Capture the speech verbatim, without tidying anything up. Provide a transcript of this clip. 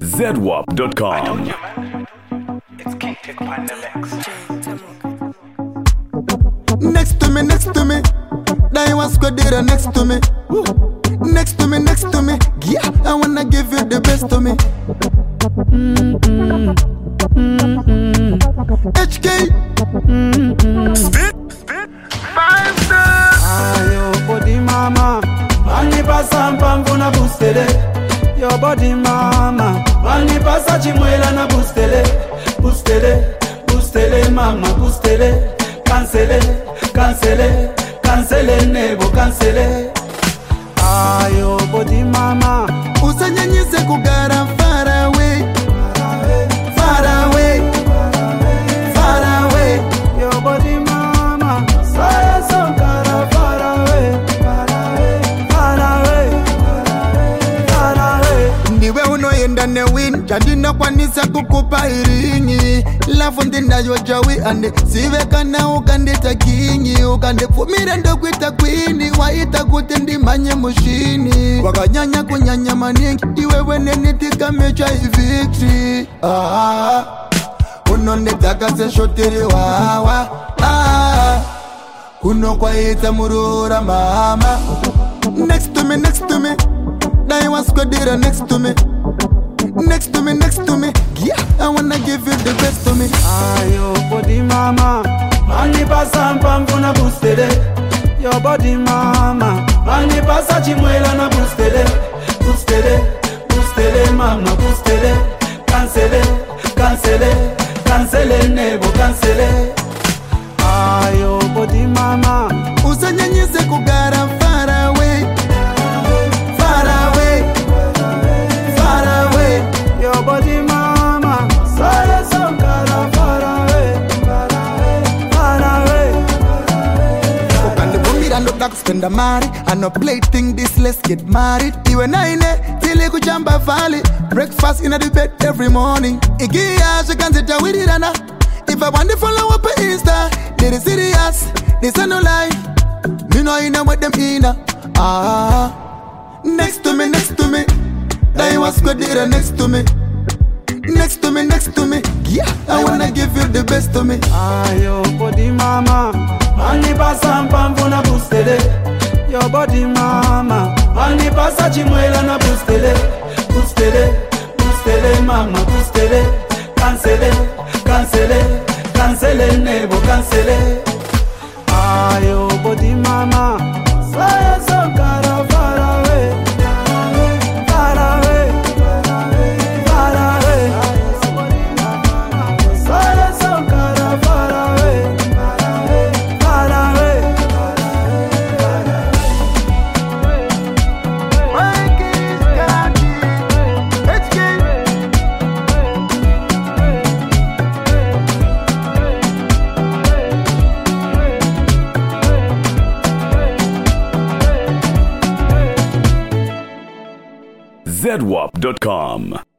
Z W A P dot com. I told you, man. It's King Tick Pandemics. Next to me, next to me. That was Squadira next to me. Woo. Next to me, next to me. Yeah, I wanna give you the best to me. Mm-hmm. Mm-hmm. H K. Mm-hmm. Spit, spit, five stars. Ayo body mama, mani pasa mpamvu na boostele. Your body mama, mani pasa chimwela na boostele, boostele, boostele mama, boostele. Cancele, cancele, cancele nebo, cancele. Ayo body mama, Usanyanyise kugara far away, far away, far away. your body mama, saya sankara far away, far away, far away, far away. Ndiwe unoenda ne win, jadina kwanisa kukupa iringi. Lafu ndinda yojawi ande, sive kana ukandita kingi. Ukande fumire ndo kwita kwini, waita kutendi manye mushini. Wakanyanya kunyanya maningi, iwe wene nitika mecha victory. Ah, unonetaka se shotiri wawa. Ah, uno kwa ita murura mama. Next to me, next to me. That was Squadira next to me. Next to me, next to me. Yeah, I wanna give you the best to me. Ayo body mama, mani pasa mpamvu na boostele. Your body mama, mani pasa chimwela na boostele, boostele, boostele mama, boostele. Cancele, cancele, cancele nebo, cancele. Ayo body mama, Usanyanyise kugara far away, far away, far away. your body mama, saya sankara far away, far away, far away. Ukande vumira ndo takuspenda mari. I no play thing this, let's get married. Iwe naine, tili kuchamba valley. Breakfast in the bed every morning. Igia, she can sit with it and if I want to follow up on Insta, they is serious, this a no lie. Me know you know what them in. Ah, next to me, next to me. That was Squadira next to me. Next to me, next to me. Yeah, I wanna give you the best to me. Ayo body mama, mani pasa mpamvu na boostele. Your body mama, mani pasa chimwela na boostele, boostele, boostele mama, boostele. Cancele, cancele, cancele nebo, cancele. Ayo body mama, saya sankara far away, far away, far away. Saya sankara far away, far away. Z W A P dot com.